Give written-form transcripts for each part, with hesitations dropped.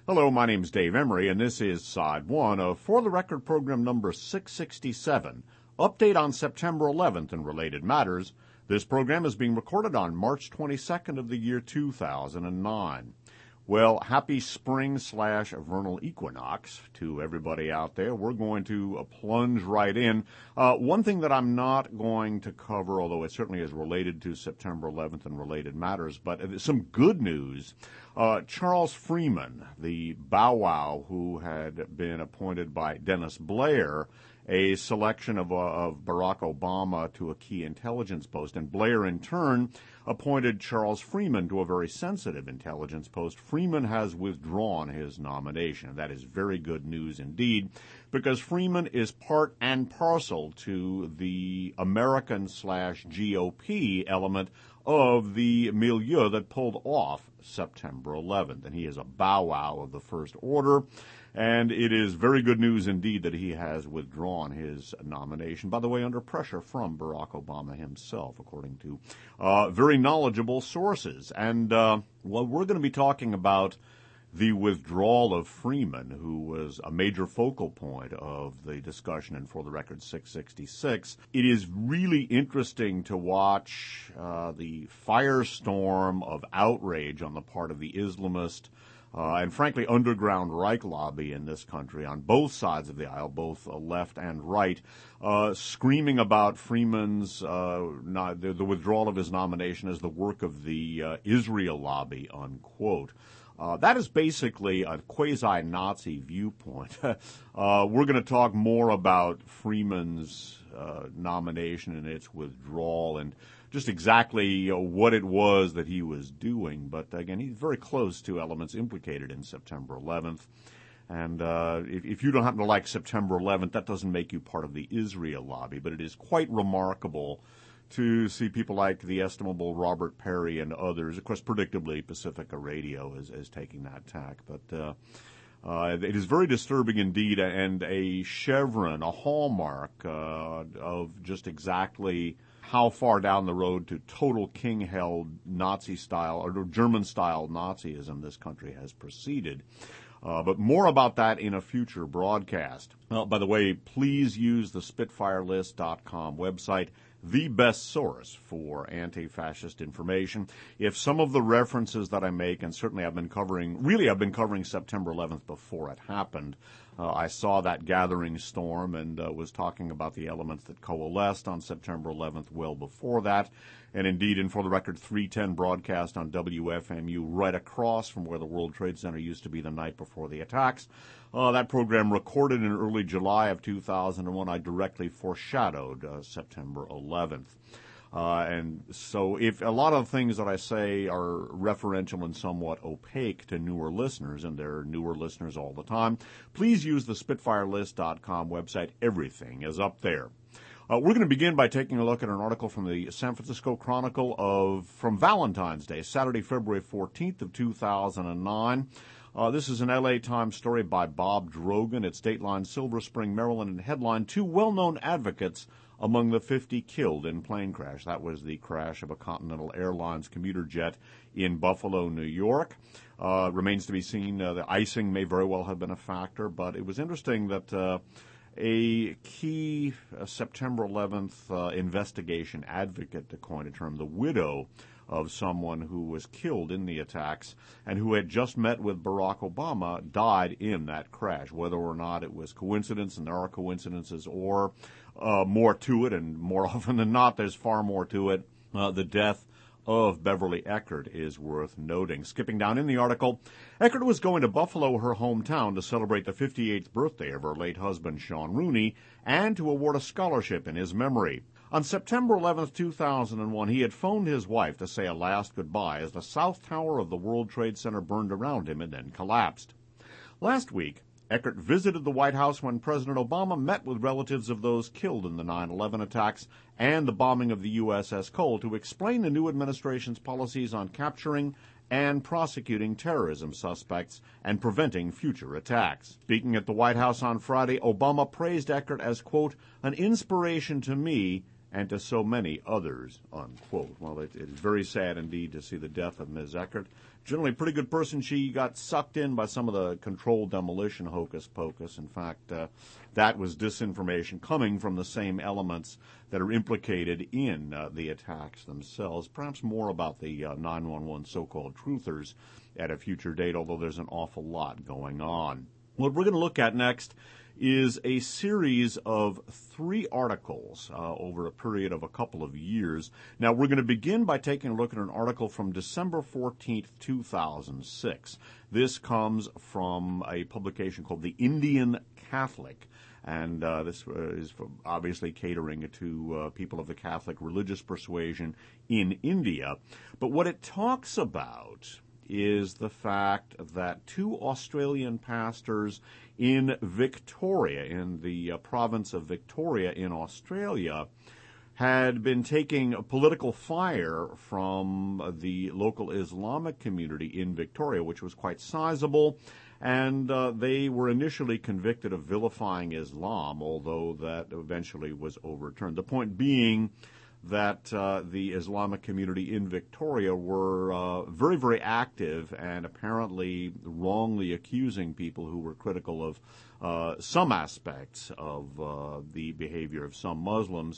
Hello, my name's Dave Emery, and this is Side 1 of For the Record program number 667, Update on September 11th and Related Matters. This program is being recorded on March 22nd of the year 2009. Well, happy spring/vernal equinox to everybody out there. We're going to plunge right in. One thing that I'm not going to cover, although it certainly is related to September 11th and related matters, but some good news. Charles Freeman, the Bow Wow who had been appointed by Dennis Blair, a selection of Barack Obama to a key intelligence post, and Blair in turn appointed Charles Freeman to a very sensitive intelligence post. Freeman has withdrawn his nomination. That is very good news indeed, because Freeman is part and parcel to the American/GOP element of the milieu that pulled off September 11th. And he is a bow wow of the first order. And it is very good news indeed that he has withdrawn his nomination, by the way, under pressure from Barack Obama himself, according to very knowledgeable sources. And we're going to be talking about the withdrawal of Freeman, who was a major focal point of the discussion in For the Record 666. It is really interesting to watch the firestorm of outrage on the part of the Islamist and frankly underground Reich lobby in this country on both sides of the aisle, both left and right, screaming about Freeman's the withdrawal of his nomination as the work of the Israel lobby, unquote. That is basically a quasi-Nazi viewpoint. We're going to talk more about Freeman's nomination and its withdrawal and just exactly what it was that he was doing. But again, he's very close to elements implicated in September 11th. And if you don't happen to like September 11th, that doesn't make you part of the Israel lobby. But it is quite remarkable to see people like the estimable Robert Perry and others. Of course, predictably, Pacifica Radio is taking that tack. But it is very disturbing indeed, and a chevron, a hallmark of just exactly how far down the road to total king-held Nazi-style or German-style Nazism this country has proceeded. But more about that in a future broadcast. By the way, please use the SpitfireList.com website, the best source for anti-fascist information. If some of the references that I make, and certainly I've been covering September 11th before it happened. I saw that gathering storm and was talking about the elements that coalesced on September 11th well before that. And indeed, in For the Record 310 broadcast on WFMU right across from where the World Trade Center used to be the night before the attacks. That program recorded in early July of 2001, I directly foreshadowed September 11th. And so if a lot of things that I say are referential and somewhat opaque to newer listeners, and there are newer listeners all the time, please use the SpitfireList.com website. Everything is up there. We're going to begin by taking a look at an article from the San Francisco Chronicle from Valentine's Day, Saturday, February 14th of 2009. This is an L.A. Times story by Bob Drogan at Dateline Silver Spring, Maryland, and headline, "Two well-known advocates among the 50 killed in plane crash." That was the crash of a Continental Airlines commuter jet in Buffalo, New York. Remains to be seen. The icing may very well have been a factor, but it was interesting that a key September 11th investigation advocate, to coin a term, the widow of someone who was killed in the attacks and who had just met with Barack Obama, died in that crash. Whether or not it was coincidence, and there are coincidences, or more to it, and more often than not, there's far more to it, the death of Beverly Eckert is worth noting. Skipping down in the article, Eckert was going to Buffalo, her hometown, to celebrate the 58th birthday of her late husband, Sean Rooney, and to award a scholarship in his memory. On September 11, 2001, he had phoned his wife to say a last goodbye as the South Tower of the World Trade Center burned around him and then collapsed. Last week, Eckert visited the White House when President Obama met with relatives of those killed in the 9/11 attacks and the bombing of the USS Cole to explain the new administration's policies on capturing and prosecuting terrorism suspects and preventing future attacks. Speaking at the White House on Friday, Obama praised Eckert as, quote, "an inspiration to me and to so many others, unquote. Well, it is very sad indeed to see the death of Ms. Eckert. Generally a pretty good person. She got sucked in by some of the controlled demolition hocus pocus. In fact, that was disinformation coming from the same elements that are implicated in the attacks themselves. Perhaps more about the 911 so-called truthers at a future date, although there's an awful lot going on. What we're going to look at next is a series of 3 articles over a period of a couple of years. Now, we're going to begin by taking a look at an article from December 14th, 2006. This comes from a publication called The Indian Catholic, and this is obviously catering to people of the Catholic religious persuasion in India. But what it talks about is the fact that 2 Australian pastors in Victoria, in the province of Victoria in Australia, had been taking political fire from the local Islamic community in Victoria, which was quite sizable, and they were initially convicted of vilifying Islam, although that eventually was overturned. The point being that the Islamic community in Victoria were very, very active and apparently wrongly accusing people who were critical of some aspects of the behavior of some Muslims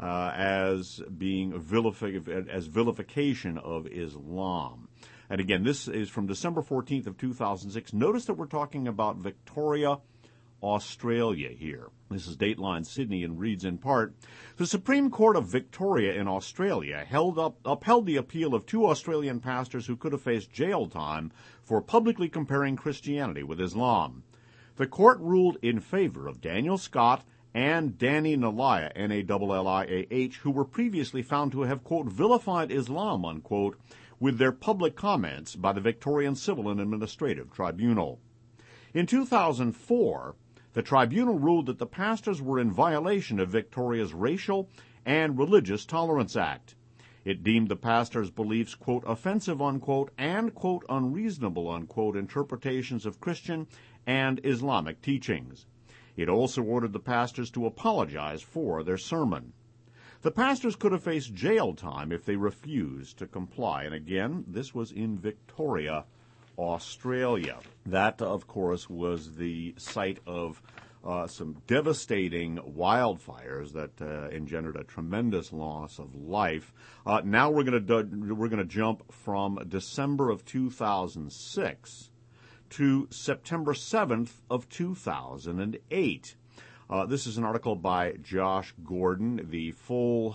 as being vilification of Islam. And again, this is from December 14th of 2006. Notice that we're talking about Victoria, Australia here. This is Dateline Sydney and reads in part, the Supreme Court of Victoria in Australia upheld the appeal of 2 Australian pastors who could have faced jail time for publicly comparing Christianity with Islam. The court ruled in favor of Daniel Scott and Danny Naliah, N-A-L-L-I-A-H, who were previously found to have, quote, vilified Islam, unquote, with their public comments by the Victorian Civil and Administrative Tribunal. In 2004, the tribunal ruled that the pastors were in violation of Victoria's Racial and Religious Tolerance Act. It deemed the pastors' beliefs, quote, offensive, unquote, and, quote, unreasonable, unquote, interpretations of Christian and Islamic teachings. It also ordered the pastors to apologize for their sermon. The pastors could have faced jail time if they refused to comply. And again, this was in Victoria, Australia. That, of course, was the site of some devastating wildfires that engendered a tremendous loss of life. Now we're going to jump from December of 2006 to September 7th of 2008. This is an article by Josh Gordon. The full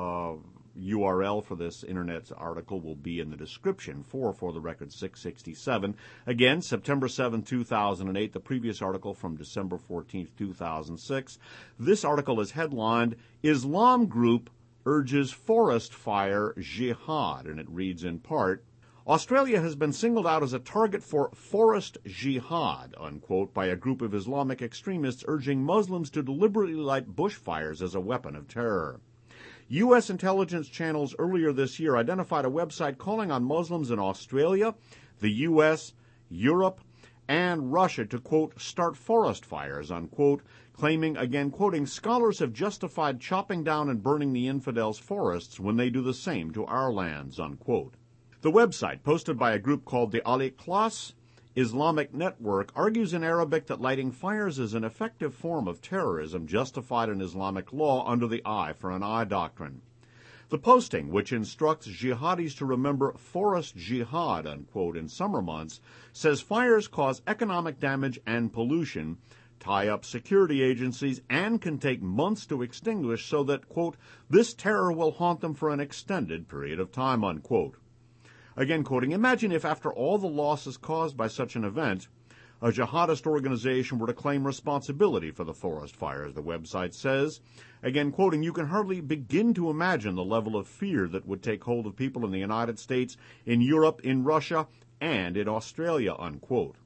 URL for this Internet article will be in the description for the record 667. Again, September 7, 2008, the previous article from December 14, 2006. This article is headlined, Islam Group Urges Forest Fire Jihad, and it reads in part, Australia has been singled out as a target for forest jihad, unquote, by a group of Islamic extremists urging Muslims to deliberately light bushfires as a weapon of terror. U.S. intelligence channels earlier this year identified a website calling on Muslims in Australia, the U.S., Europe, and Russia to, quote, start forest fires, unquote, claiming, again quoting, scholars have justified chopping down and burning the infidels' forests when they do the same to our lands, unquote. The website, posted by a group called the Al-Ikhlas Islamic Network, argues in Arabic that lighting fires is an effective form of terrorism justified in Islamic law under the eye for an eye doctrine. The posting, which instructs jihadis to remember forest jihad, unquote, in summer months, says fires cause economic damage and pollution, tie up security agencies, and can take months to extinguish so that, quote, this terror will haunt them for an extended period of time, unquote. Again quoting, imagine if after all the losses caused by such an event, a jihadist organization were to claim responsibility for the forest fires, the website says. Again quoting, you can hardly begin to imagine the level of fear that would take hold of people in the United States, in Europe, in Russia, and in Australia, unquote.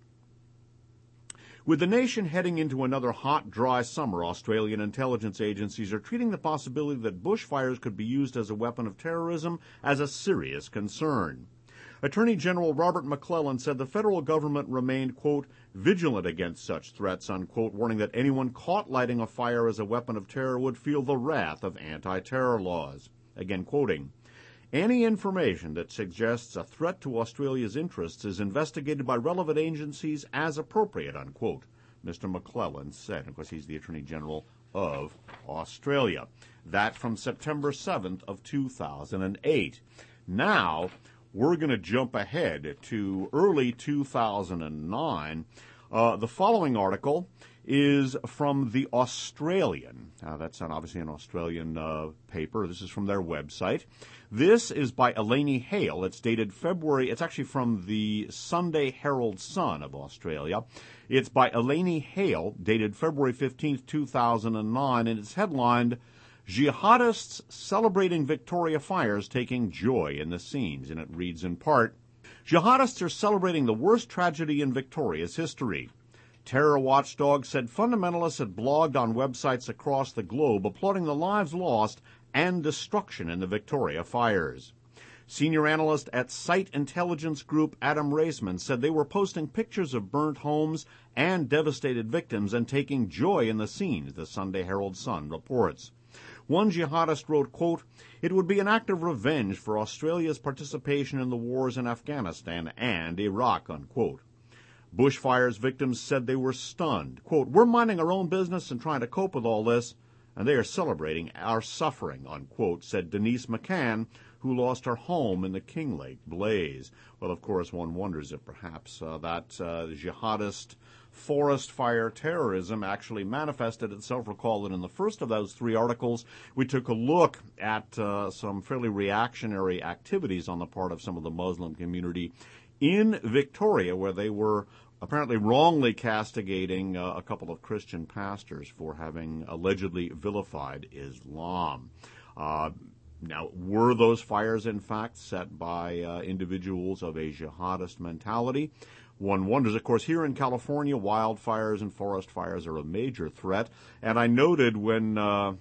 With the nation heading into another hot, dry summer, Australian intelligence agencies are treating the possibility that bushfires could be used as a weapon of terrorism as a serious concern. Attorney General Robert McClellan said the federal government remained, quote, vigilant against such threats, unquote, warning that anyone caught lighting a fire as a weapon of terror would feel the wrath of anti-terror laws. Again, quoting, any information that suggests a threat to Australia's interests is investigated by relevant agencies as appropriate, unquote, Mr. McClellan said. Of course, he's the Attorney General of Australia. That from September 7th of 2008. Now, we're going to jump ahead to early 2009. The following article is from The Australian. That's obviously an Australian paper. This is from their website. This is by Elaine Hale. It's dated February. It's actually from the Sunday Herald Sun of Australia. It's by Elaine Hale, dated February 15th, 2009, and it's headlined, Jihadists Celebrating Victoria Fires Taking Joy in the Scenes. And it reads in part, Jihadists are celebrating the worst tragedy in Victoria's history. Terror watchdogs said fundamentalists had blogged on websites across the globe applauding the lives lost and destruction in the Victoria fires. Senior analyst at Site Intelligence Group Adam Raisman said they were posting pictures of burnt homes and devastated victims and taking joy in the scenes, the Sunday Herald Sun reports. One jihadist wrote, quote, it would be an act of revenge for Australia's participation in the wars in Afghanistan and Iraq, unquote. Bushfires victims said they were stunned. Quote, we're minding our own business and trying to cope with all this, and they are celebrating our suffering, unquote, said Denise McCann, who lost her home in the Kinglake blaze. Well, of course, one wonders if perhaps that jihadist forest fire terrorism actually manifested itself. Recall that in the first of those three articles, we took a look at some fairly reactionary activities on the part of some of the Muslim community in Victoria, where they were apparently wrongly castigating a couple of Christian pastors for having allegedly vilified Islam. Now, were those fires, in fact, set by individuals of a jihadist mentality? One wonders. Of course, here in California, wildfires and forest fires are a major threat. And I noted when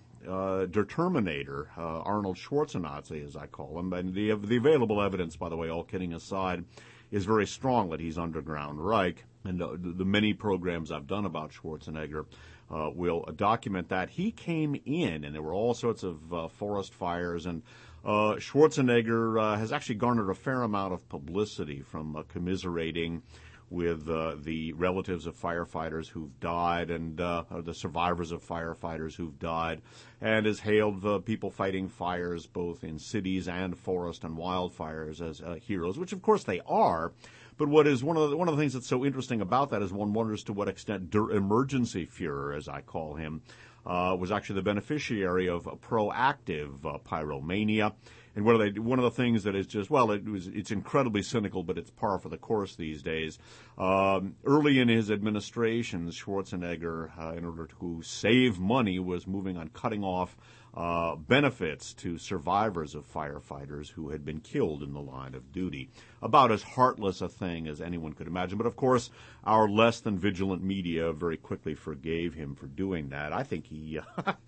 Der Terminator, Arnold Schwarzenegger, as I call him, and the available evidence, by the way, all kidding aside, is very strong that he's underground Reich. And the many programs I've done about Schwarzenegger will document that. He came in, and there were all sorts of forest fires, and Schwarzenegger has actually garnered a fair amount of publicity from commiserating with the relatives of firefighters who've died and the survivors of firefighters who've died, and has hailed people fighting fires both in cities and forest and wildfires as heroes, which of course they are. But what is one of the things that's so interesting about that is one wonders to what extent Der Emergency Führer, as I call him, was actually the beneficiary of proactive pyromania. And one of the things that is just, well, it's incredibly cynical, but it's par for the course these days. Early in his administration, Schwarzenegger, in order to save money, was moving on cutting off benefits to survivors of firefighters who had been killed in the line of duty. About as heartless a thing as anyone could imagine. But, of course, our less than vigilant media very quickly forgave him for doing that. I think he,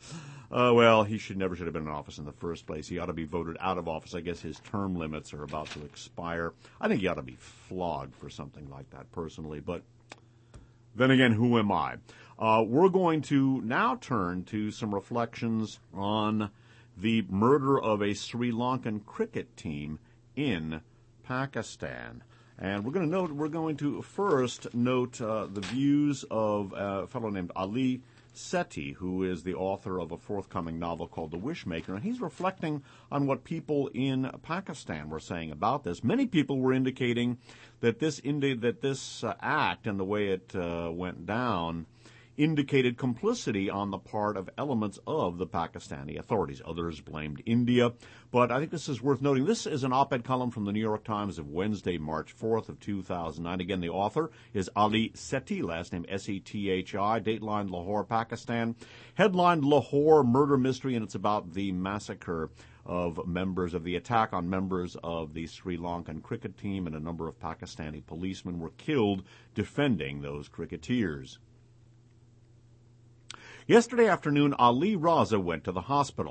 he never should have been in office in the first place. He ought to be voted out of office. I guess his term limits are about to expire. I think he ought to be flogged for something like that personally. But then again, who am I? We're going to now turn to some reflections on the murder of a Sri Lankan cricket team in Pakistan. And we're going to first note the views of a fellow named Ali Sethi, who is the author of a forthcoming novel called The Wishmaker, and he's reflecting on what people in Pakistan were saying about this. Many people were indicating that this act and the way it went down indicated complicity on the part of elements of the Pakistani authorities. Others blamed India. But I think this is worth noting. This is an op-ed column from the New York Times of Wednesday, March 4th of 2009. Again, the author is Ali Sethi, last name Sethi, dateline Lahore, Pakistan. Headlined Lahore Murder Mystery, and it's about the massacre of members of the attack on members of the Sri Lankan cricket team, and a number of Pakistani policemen were killed defending those cricketers. Yesterday afternoon, Ali Raza went to the hospital.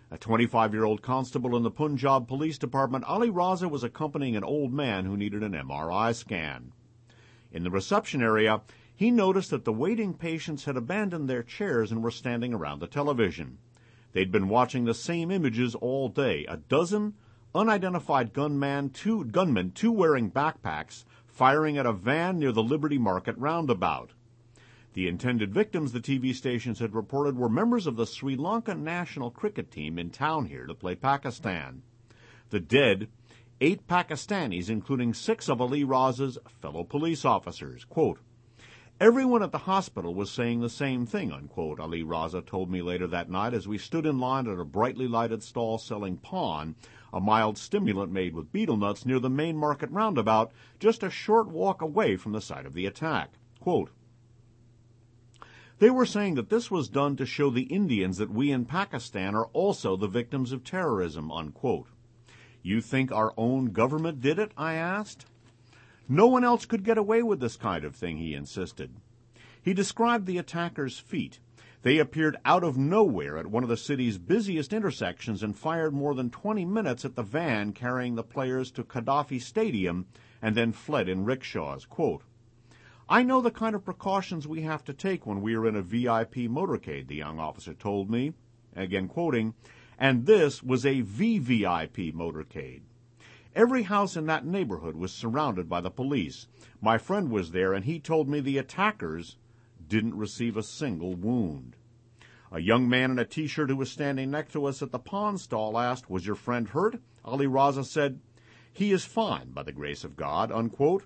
A 25-year-old constable in the Punjab Police Department, Ali Raza was accompanying an old man who needed an MRI scan. In the reception area, he noticed that the waiting patients had abandoned their chairs and were standing around the television. They'd been watching the same images all day. A dozen unidentified gunmen, two wearing backpacks, firing at a van near the Liberty Market roundabout. The intended victims, the TV stations had reported, were members of the Sri Lankan national cricket team in town here to play Pakistan. The dead, 8 Pakistanis, including 6 of Ali Raza's fellow police officers. Quote, "Everyone at the hospital was saying the same thing," unquote, Ali Raza told me later that night as we stood in line at a brightly lighted stall selling Pon, a mild stimulant made with betel nuts, near the main market roundabout, just a short walk away from the site of the attack. Quote, "They were saying that this was done to show the Indians that we in Pakistan are also the victims of terrorism," unquote. "You think our own government did it?" I asked. "No one else could get away with this kind of thing," he insisted. He described the attackers' feat. They appeared out of nowhere at one of the city's busiest intersections and fired more than 20 minutes at the van carrying the players to Gaddafi Stadium and then fled in rickshaws. Quote, "I know the kind of precautions we have to take when we are in a VIP motorcade," the young officer told me, again quoting, "and this was a VVIP motorcade. Every house in that neighborhood was surrounded by the police. My friend was there, and he told me the attackers didn't receive a single wound." A young man in a T-shirt who was standing next to us at the pawn stall asked, "Was your friend hurt?" Ali Raza said, "He is fine, by the grace of God," unquote.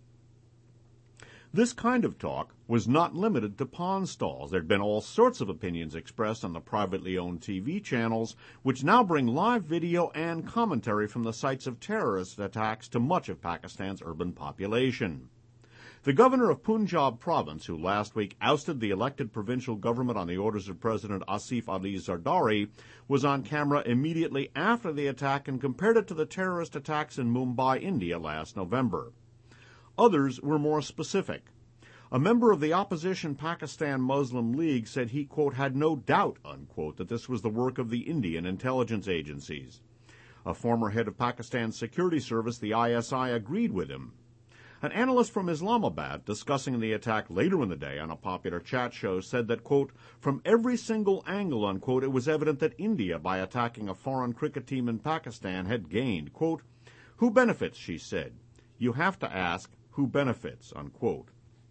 This kind of talk was not limited to pawn stalls. There had been all sorts of opinions expressed on the privately owned TV channels, which now bring live video and commentary from the sites of terrorist attacks to much of Pakistan's urban population. The governor of Punjab province, who last week ousted the elected provincial government on the orders of President Asif Ali Zardari, was on camera immediately after the attack and compared it to the terrorist attacks in Mumbai, India last November. Others were more specific. A member of the opposition Pakistan Muslim League said he, quote, "had no doubt," unquote, that this was the work of the Indian intelligence agencies. A former head of Pakistan's security service, the ISI, agreed with him. An analyst from Islamabad, discussing the attack later in the day on a popular chat show, said that, quote, "from every single angle," unquote, it was evident that India, by attacking a foreign cricket team in Pakistan, had gained. Quote, "Who benefits?" she said. "You have to ask, who benefits?" unquote.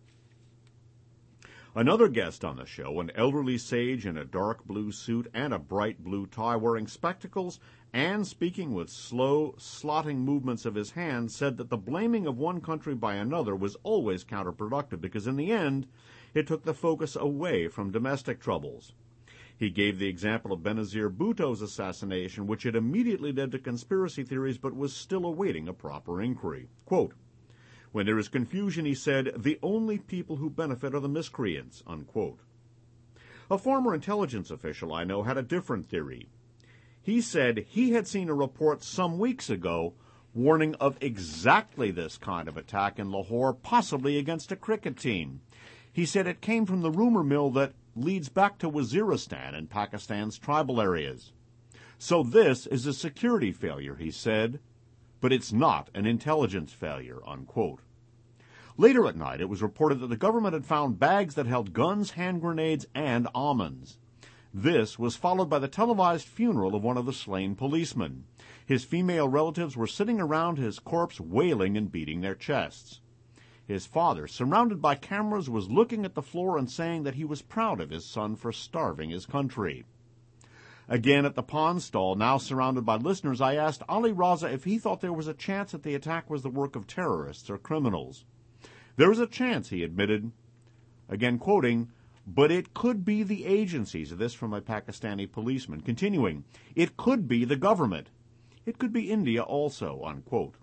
Another guest on the show, an elderly sage in a dark blue suit and a bright blue tie, wearing spectacles and speaking with slow, slotting movements of his hands, said that the blaming of one country by another was always counterproductive because in the end it took the focus away from domestic troubles. He gave the example of Benazir Bhutto's assassination, which had immediately led to conspiracy theories but was still awaiting a proper inquiry. Quote, "When there is confusion," he said, "the only people who benefit are the miscreants," unquote. A former intelligence official I know had a different theory. He said he had seen a report some weeks ago warning of exactly this kind of attack in Lahore, possibly against a cricket team. He said it came from the rumor mill that leads back to Waziristan and Pakistan's tribal areas. "So this is a security failure," he said, "but it's not an intelligence failure," unquote. Later at night, it was reported that the government had found bags that held guns, hand grenades, and almonds. This was followed by the televised funeral of one of the slain policemen. His female relatives were sitting around his corpse wailing and beating their chests. His father, surrounded by cameras, was looking at the floor and saying that he was proud of his son for starving his country. Again at the pawn stall, now surrounded by listeners, I asked Ali Raza if he thought there was a chance that the attack was the work of terrorists or criminals. "There is a chance," he admitted, again quoting, "but it could be the agencies," this from a Pakistani policeman, continuing, "it could be the government. It could be India also," unquote.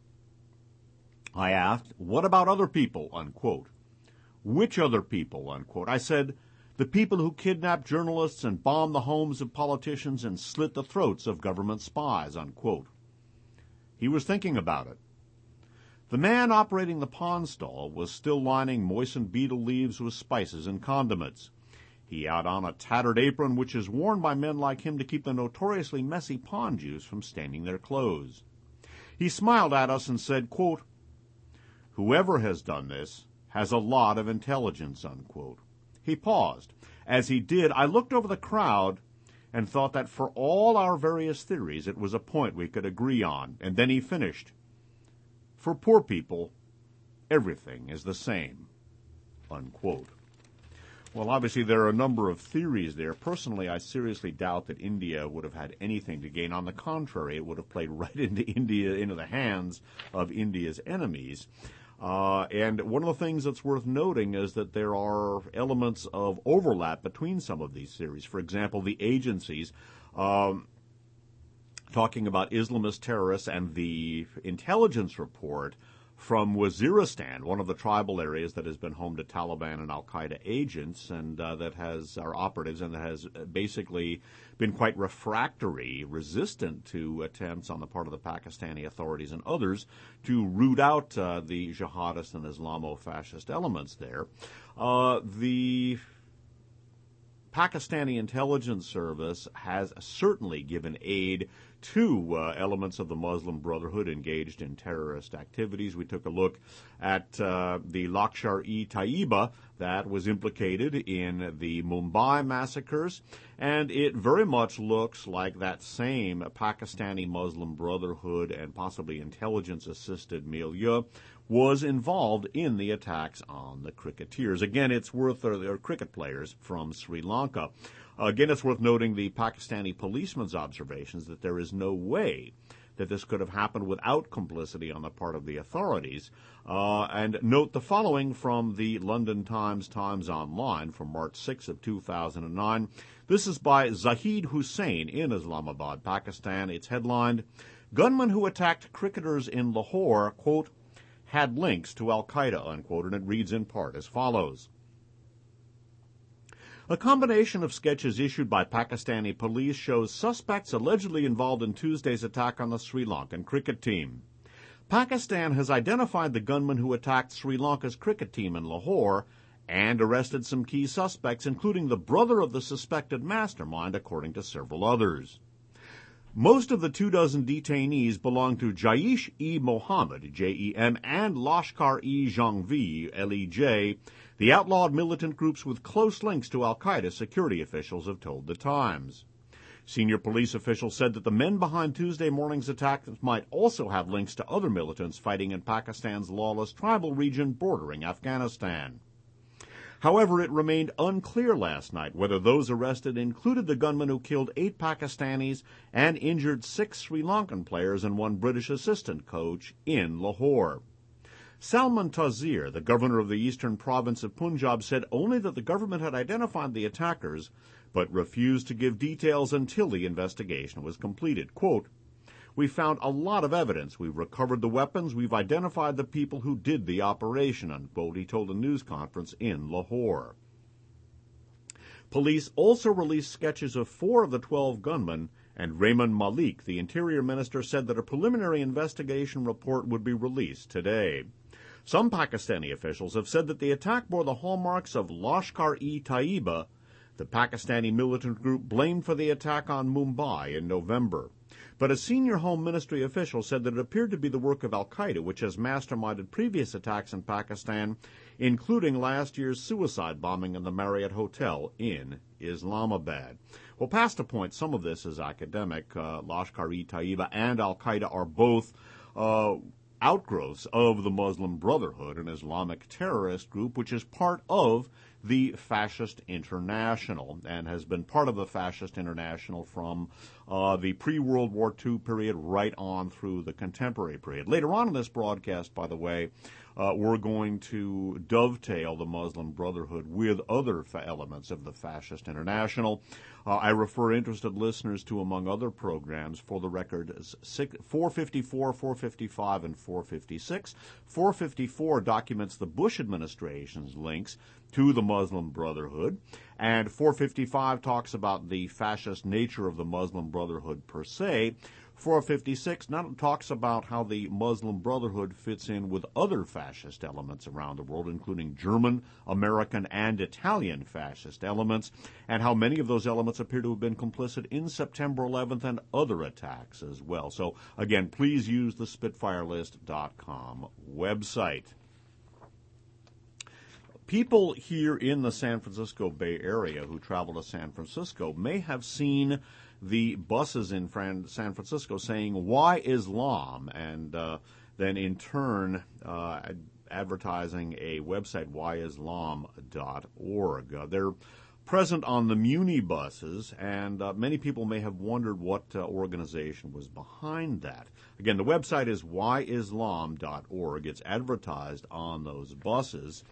I asked, "What about other people?" unquote. "Which other people?" unquote. I said, "The people who kidnapped journalists and bombed the homes of politicians and slit the throats of government spies," unquote. He was thinking about it. The man operating the pawn stall was still lining moistened betel leaves with spices and condiments. He had on a tattered apron which is worn by men like him to keep the notoriously messy pond juice from staining their clothes. He smiled at us and said, quote, "Whoever has done this has a lot of intelligence," unquote. He paused. As he did, I looked over the crowd and thought that for all our various theories it was a point we could agree on. And then he finished, "For poor people, everything is the same," unquote. Well, obviously there are a number of theories there. Personally, I seriously doubt that India would have had anything to gain. On the contrary, it would have played right into the hands of India's enemies. And one of the things that's worth noting is that there are elements of overlap between some of these theories. For example, the agencies talking about Islamist terrorists and the intelligence report from Waziristan, one of the tribal areas that has been home to Taliban and al-Qaeda agents and that has our operatives and that has basically been quite resistant to attempts on the part of the Pakistani authorities and others to root out the jihadist and Islamo-fascist elements there. The Pakistani intelligence service has certainly given aid to elements of the Muslim Brotherhood engaged in terrorist activities. We took a look at the Lashkar-e-Taiba that was implicated in the Mumbai massacres, and it very much looks like that same Pakistani Muslim Brotherhood and possibly intelligence-assisted milieu was involved in the attacks on the cricketers. Again, it's worth, or cricket players from Sri Lanka. Again, it's worth noting the Pakistani policeman's observations that there is no way that this could have happened without complicity on the part of the authorities. And note the following from the London Times Online from March 6 of 2009. This is by Zahid Hussain in Islamabad, Pakistan. It's headlined, "Gunmen who attacked cricketers in Lahore, quote, had links to al-Qaeda," unquote, and it reads in part as follows. A combination of sketches issued by Pakistani police shows suspects allegedly involved in Tuesday's attack on the Sri Lankan cricket team. Pakistan has identified the gunman who attacked Sri Lanka's cricket team in Lahore and arrested some key suspects, including the brother of the suspected mastermind, according to several others. Most of the 24 detainees belong to Jaish-e-Mohammed, J-E-M, and Lashkar-e-Jhangvi, L-E-J, the outlawed militant groups with close links to al-Qaeda, security officials have told the Times. Senior police officials said that the men behind Tuesday morning's attack might also have links to other militants fighting in Pakistan's lawless tribal region bordering Afghanistan. However, it remained unclear last night whether those arrested included the gunman who killed 8 Pakistanis and injured 6 Sri Lankan players and 1 British assistant coach in Lahore. Salman Taseer, the governor of the eastern province of Punjab, said only that the government had identified the attackers, but refused to give details until the investigation was completed. Quote, "We found a lot of evidence. We've recovered the weapons. We've identified the people who did the operation," unquote, he told a news conference in Lahore. Police also released sketches of 4 of the 12 gunmen, and Rehman Malik, the interior minister, said that a preliminary investigation report would be released today. Some Pakistani officials have said that the attack bore the hallmarks of Lashkar-e-Taiba, the Pakistani militant group blamed for the attack on Mumbai in November. But a senior Home Ministry official said that it appeared to be the work of al-Qaeda, which has masterminded previous attacks in Pakistan, including last year's suicide bombing in the Marriott Hotel in Islamabad. Well, past a point, some of this is academic. Lashkar-e-Taiba and al-Qaeda are both outgrowths of the Muslim Brotherhood, an Islamic terrorist group which is part of the Fascist International and has been part of the Fascist International from the pre-World War II period right on through the contemporary period. Later on in this broadcast, by the way, we're going to dovetail the Muslim Brotherhood with other elements of the Fascist International. I refer interested listeners to, among other programs, for the record, 454, 455, and 456. 454 documents the Bush administration's links to the Muslim Brotherhood, and 455 talks about the fascist nature of the Muslim Brotherhood per se. 456 now talks about how the Muslim Brotherhood fits in with other fascist elements around the world, including German, American, and Italian fascist elements, and how many of those elements appear to have been complicit in September 11th and other attacks as well. So, again, please use the SpitfireList.com website. People here in the San Francisco Bay Area who travel to San Francisco may have seen the buses in San Francisco saying, "Why Islam?" and then in turn advertising a website, whyislam.org. They're present on the Muni buses, and many people may have wondered what organization was behind that. Again, the website is whyislam.org. It's advertised on those buses.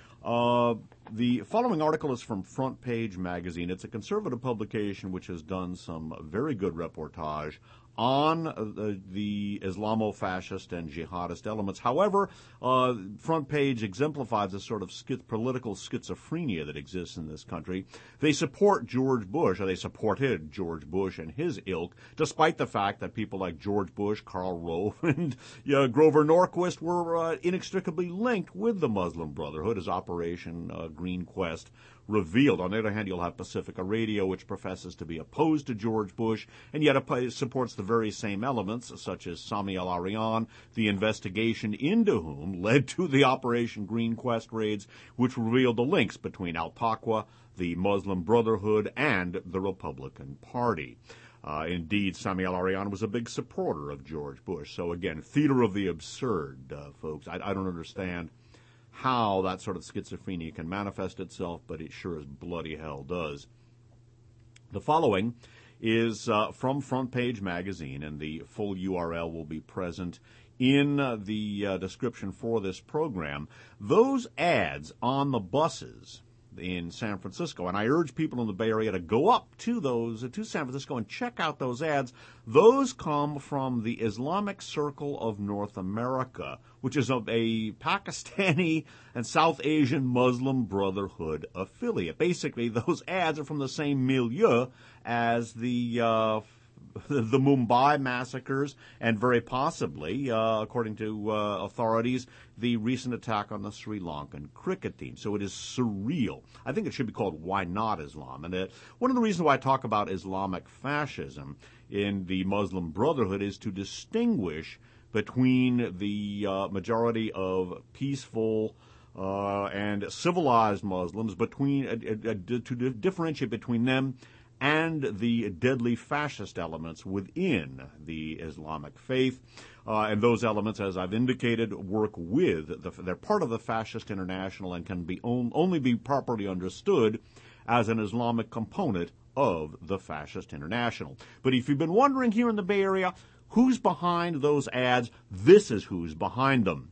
The following article is from Front Page Magazine. It's a conservative publication which has done some very good reportage on the Islamo-fascist and jihadist elements. However, Front Page exemplifies the sort of political schizophrenia that exists in this country. They support George Bush, or they supported George Bush and his ilk, despite the fact that people like George Bush, Karl Rove, and Grover Norquist were inextricably linked with the Muslim Brotherhood, as Operation Green Quest revealed. On the other hand, you'll have Pacifica Radio, which professes to be opposed to George Bush, and yet supports the very same elements, such as Sami al-Arian, the investigation into whom led to the Operation Green Quest raids, which revealed the links between Al-Taqwa, the Muslim Brotherhood, and the Republican Party. Indeed, Sami al-Arian was a big supporter of George Bush. So again, theater of the absurd, folks. I don't understand how that sort of schizophrenia can manifest itself, but it sure as bloody hell does. The following is from Front Page Magazine, and the full URL will be present in the description for this program. Those ads on the buses in San Francisco, and I urge people in the Bay Area to go up to San Francisco and check out those ads. Those come from the Islamic Circle of North America, which is a Pakistani and South Asian Muslim Brotherhood affiliate. Basically, those ads are from the same milieu as the Mumbai massacres, and very possibly, according to authorities, the recent attack on the Sri Lankan cricket team. So it is surreal. I think it should be called Why Not Islam? And one of the reasons why I talk about Islamic fascism in the Muslim Brotherhood is to distinguish between the majority of peaceful and civilized Muslims, to differentiate between them and the deadly fascist elements within the Islamic faith. And those elements, as I've indicated, work with, they're part of the Fascist International and can be only be properly understood as an Islamic component of the Fascist International. But if you've been wondering here in the Bay Area, who's behind those ads, this is who's behind them.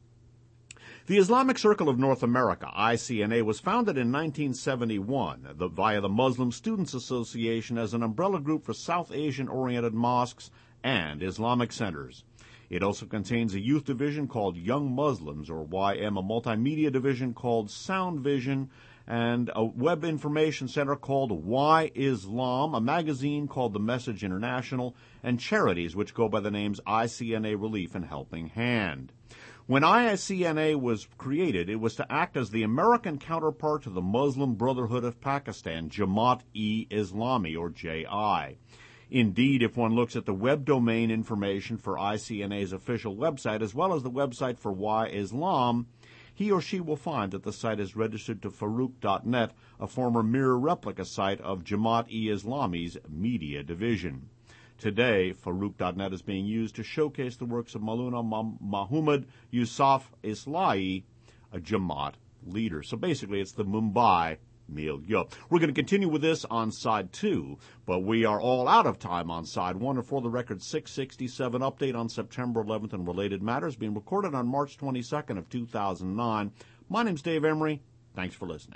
The Islamic Circle of North America, ICNA, was founded in 1971 via the Muslim Students Association as an umbrella group for South Asian-oriented mosques and Islamic centers. It also contains a youth division called Young Muslims, or YM, a multimedia division called Sound Vision, and a web information center called Why Islam, a magazine called The Message International, and charities which go by the names ICNA Relief and Helping Hand. When ICNA was created, it was to act as the American counterpart to the Muslim Brotherhood of Pakistan, Jamaat-e-Islami, or JI. Indeed, if one looks at the web domain information for ICNA's official website, as well as the website for Why Islam, he or she will find that the site is registered to Farouk.net, a former mirror replica site of Jamaat-e-Islami's media division. Today, Farouk.net is being used to showcase the works of Maulana Muhammad Yusuf Islahi, a Jamaat leader. So basically, it's the Mumbai milieu. We're going to continue with this on side 2, but we are all out of time on side 1. And for the record, 667 update on September 11th and related matters being recorded on March 22nd of 2009. My name's Dave Emery. Thanks for listening.